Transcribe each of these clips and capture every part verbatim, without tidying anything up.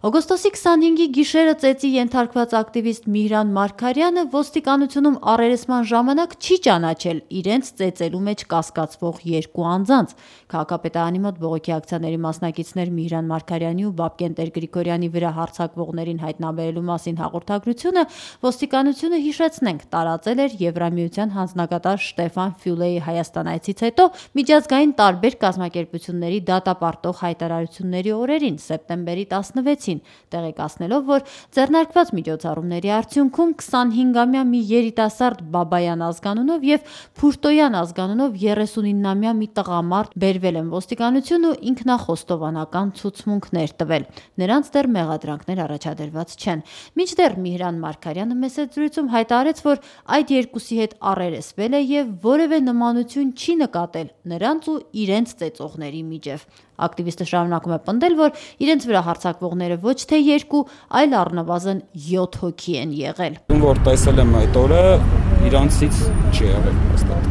Օգոստոսի քսանհինգի գիշերը ծեծի ենթարկված ակտիվիստ Միհրան Մարգարյանը ոստիկանությունում առերեսման ժամանակ չի ճանաչել իրենց ծեծելու մեջ կասկածվող երկու անձանց։ Քաղաքապետարանի մոտ բողոքի ակցիաների մասնակիցներ Միհրան Մարգարյանի ու Բաբկեն Տեր-Գրիգորյանի վրա հարձակվողներին հայտնաբերելու մասին հաղորդագրությունը ոստիկանությունը, հիշեցնենք, տարածել էր Եվրամիության հանձնակատար Շտեֆան Ֆյուլեի Հայաստան այցից հետո միջազգային տարբեր կազմակերպությունների դատապարտող հայտարարությունների օրերին, սեպտեմբերի տասնվեցին, տեղեկացնելով, որ ձեռնարկված միջոցառումների արդյունքում քսանհինգամյա մի երիտասարդ Բաբայան ազգանունով եւ Փուրտոյան ազգանունով երեսունինամյա մի տղամարդ բերվել են ոստիկանություն ու ինքնախոստովանական ցուցմունքներ տվել։ Նրանց դեռ մեղադրանքներ առաջադրված չեն։ Մինչդեռ Միհրան Մարգարյանը մեսեջերում հայտարարեց, որ այդ երկուսի հետ առերեսվել է եւ որևէ նմանություն չի նկատել նրանց ու իրենց ծեծողների միջև։ Ակտիվիստը շարունակում է պնդել, որ իրենց վրա հարձակվողները ոչ թե երկու, այլ առնվազն յոթ հոգի են եղել։ Որ տեսել եմ այդ օրը, իրանցից չի եղել հաստատ։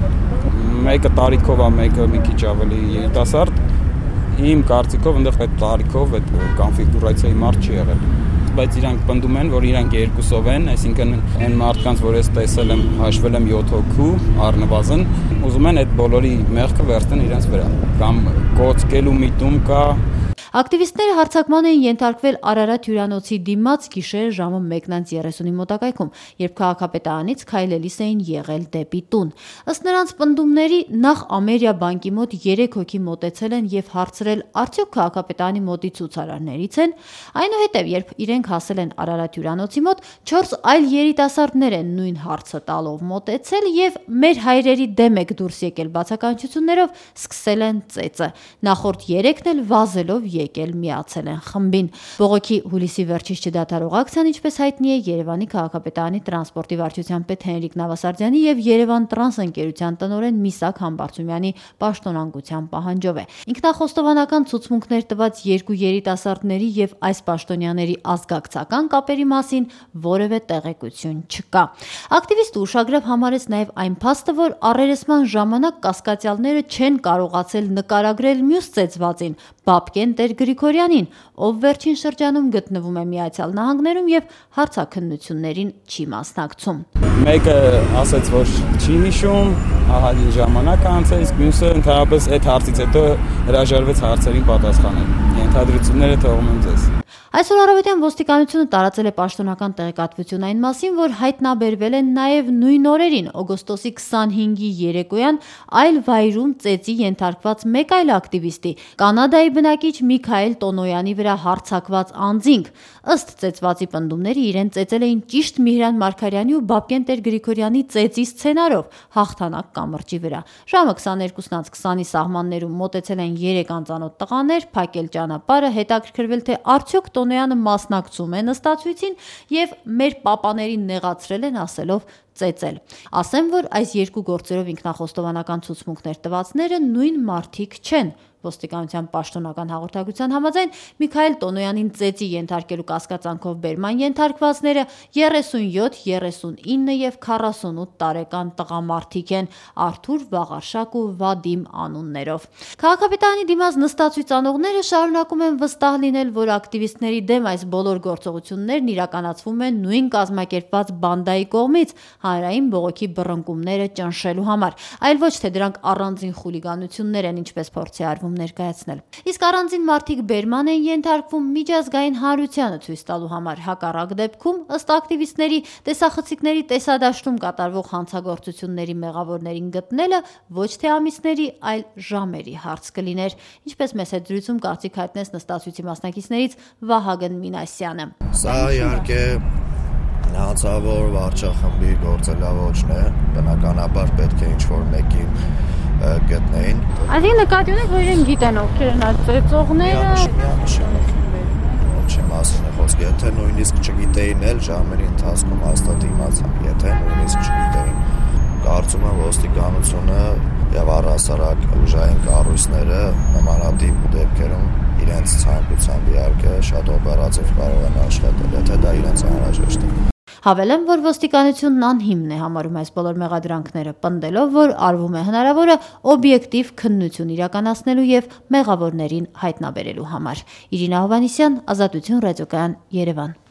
Մեկը տարիքով է, մեկը մի քիչ ավելի երիտասարդ։ Իմ կարծիքով այնտեղ այդ տարիքով այդ կոնֆիգուրացիայի մարդ չի եղել։ Բայց իրանք պնդում են, որ իրանք երկուսով են, այսինքն այն մարդկանց, որ ես տեսել եմ, հաշվել եմ յոթ հոգու առնվազն, ուզում են այդ բոլորի մեղքը վերցնեն իրենց վրա, կամ կոծկելու միտում կա։ Ակտիվիստները հարձակման էին ենթարկվել Արարատ հյուրանոցի դիմաց գիշերը ժամը մեկն երեսունի մոտակայքում, երբ քաղաքապետարանից քայլելիս էին եղել դեպի տուն։ Ըստ նրանց պնդումների, նախ Ամերիա բանկի մոտ երեք հոգի մոտեցել են եւ հարցրել, արդյոք քաղաքապետարանի մոտի ցուցարարներից են։ Այնուհետև, երբ իրենք հասել են Արարատ հյուրանոցի մոտ, չորս այլ երիտասարդներ են նույն հարցը տալով մոտեցել եւ մեր հայրերի դեմ եք դուրս եկել բացականչություններով սկսել են ծեծը։ Նախորդ երեքն էլ վազելով եկել միացել են խմբին։ Բողոքի հուլիսի վերջից չդադարող ակցիան, ինչպես հայտնի է, Երևանի քաղաքապետարանի տրանսպորտի վարչության պետ Հենրիկ Նավասարդյանի եւ Երևան տրանս ընկերության տնօրեն Միսակ Համբարձումյանի պաշտոնանկության պահանջով է։ Ինքնախոստովանական ցուցմունքներ տված երկու երիտասարդների եւ այս պաշտոնյաների ազգակցական կապերի մասին որևէ տեղեկություն չկա։ Ակտիվիստը ուշագրավ համարեց նաեւ այն փաստը, որ առերեսման ժամանակ կասկածյալները չեն կարողացել նկարագրել մյուս ծեծվածին Բաբկեն Տեր-Գրիգորյանին, ով վերջին շրջանում գտնվում է Միացյալ Նահանգներում եւ հարցաքննություններին չի մասնակցում։ Մեկը ասաց, որ չի հիշում, ահագին ժամանակ անցել, իսկ մյուսը ընդհանրապես այդ հարցից հետո հրաժարվեց հարցերին պատասխանել։ Ենթադրությունները թողում եմ ձեզ։ Այսօր առավոտյան ոստիկանությունը տարածել է պաշտոնական տեղեկատվություն այն մասին, որ հայտնաբերվել են նաև նույն օրերին, օգոստոսի քսանհինգի երեկոյան այլ վայրում ծեծի ենթարկված մեկ այլ ակտիվիստի, կանադայի բնակիչ Միքայել Տոնոյանի վրա հարձակված անձինք։ Ըստ ծեծվածի պնդումների իրեն ծեծել էին ճիշտ Միհրան Մարգարյանի ու Բաբկեն Տեր-Գրիգորյանի ծեծի սցենարով հաղթանակ կամրջի վրա։ Ժամը քսաներկուսն անց քսանի սահմաններում մոտեցել են երեք անծանոթ տղաներ, փակել ճանապարհը, հետաքրքրվել թե արդյոք Տոնոյանը մասնակցում է նստացույցին եւ մեր պապաներին նեղացրել են ասելով ծեծել։ Ասեմ, որ այս երկու գործերով ինքնախոստովանական ցուցմունքներ տվածները նույն մարդիկ չեն։ Ոստիկանության պաշտոնական հաղորդագրության համաձայն Միքայել Տոնոյանին ծեծի ենթարկելու կասկածանքով բերման ենթարկվածները երեսունյոթ, երեսունինը եւ քառասունութ տարեկան տղամարդիկ են Արթուր, Վաղարշակ ու Վադիմ անուններով։ Քաղաքապետարանի դիմաց նստածույց անողները շարունակում են վստահ լինել, որ ակտիվիստների դեմ այս բոլոր գործողություններն իրականացվում են նույն կազմակերպված բանդայի կողմից հանրային բողոքի բռնկումները ճնշելու համար, այլ ոչ թե դրանք առանձին խուլիգանություններ են, ինչպես փորձի արվում ներկայացնել։ Իսկ առանձին մարդիկ բերման են ենթարկվում միջազգային հանրությանը ցույց տալու համար։ Հակառակ դեպքում, ըստ ակտիվիստների, տեսախցիկների տեսադաշտում կատարվող հանցագործությունների մեղավորներին գտնելը ոչ թե ամիսների, այլ ժամերի հարց կլիներ, ինչպես մեսեջերում կարծիք հայտնեց նստածույցի մասնակիցներից Վահագն Մինասյանը։ Սա իհարկե հանցավոր վարչախմբի գործելավոճն է, բնականաբար պետք է ինչ-որ մեկին գտնեին։ Այսինքն նկատի ունեք, որ իրենք գիտեն ովքեր են այդ ծեծողները։ Ոչի մասին է խոսքը, եթե նույնիսկ չգիտեին էլ ժամերի ընթացքում հաստատ իմացան, եթե նույնիսկ չգիտեին, կարծում եմ ոստիկանությունը եւ առհասարակ ուժային կառույցները նմանատիպ դեպքերում իրենց ցանկությամբ իհարկե շատ օպերատիվ կարող են աշխատել, եթե դա իրենց անհրաժեշտ է։ Հավելեմ, որ ոստիկանությունն անհիմն է համարում այս բոլոր մեղադրանքները, պնդելով, որ արվում է հնարավորը օբյեկտիվ քննություն իրականացնելու եւ մեղավորներին հայտնաբերելու համար։ Իրինա Հովհաննիսյան, Ազատություն ռադիոկայան, Երևան։